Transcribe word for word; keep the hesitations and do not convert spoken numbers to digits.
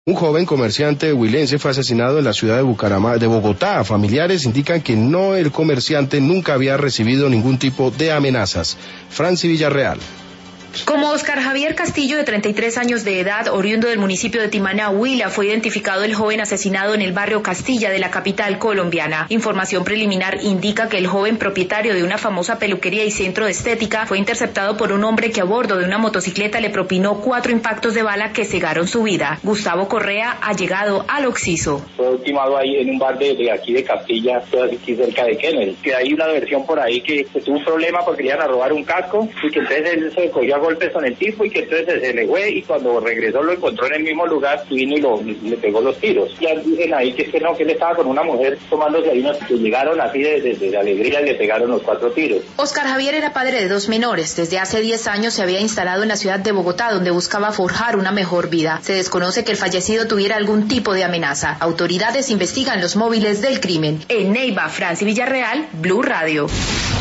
Un joven comerciante huilense fue asesinado en la ciudad de Bucaramanga, de Bogotá. Familiares indican que no, el comerciante nunca había recibido ningún tipo de amenazas. Franci Villarreal. Como Oscar Javier Castillo, de treinta y tres años de edad, oriundo del municipio de Timaná, Huila, fue identificado el joven asesinado en el barrio Castilla de la capital colombiana. Información preliminar indica que el joven, propietario de una famosa peluquería y centro de estética, fue interceptado por un hombre que a bordo de una motocicleta le propinó cuatro impactos de bala que cegaron su vida. Gustavo Correa ha llegado al occiso. Fue ultimado ahí en un bar de, de aquí de Castilla, aquí cerca de Kennedy. Que hay una versión por ahí que, que tuvo un problema porque le iban a robar un casco y que entonces él se cogió a golpes con el tipo y que entonces se le fue y cuando regresó lo encontró en el mismo lugar y vino y lo, le pegó los tiros. Ya dicen ahí que es que no, que él estaba con una mujer tomándose ahí unos que llegaron así de, de, de alegría y le pegaron los cuatro tiros. Oscar Javier era padre de dos menores. Desde hace diez años se había instalado en la ciudad de Bogotá, donde buscaba forjar una mejor vida. Se desconoce que el fallecido tuviera algún tipo de amenaza. Autoridades investigan los móviles del crimen. En Neiva, Franci Villarreal, Blue Radio.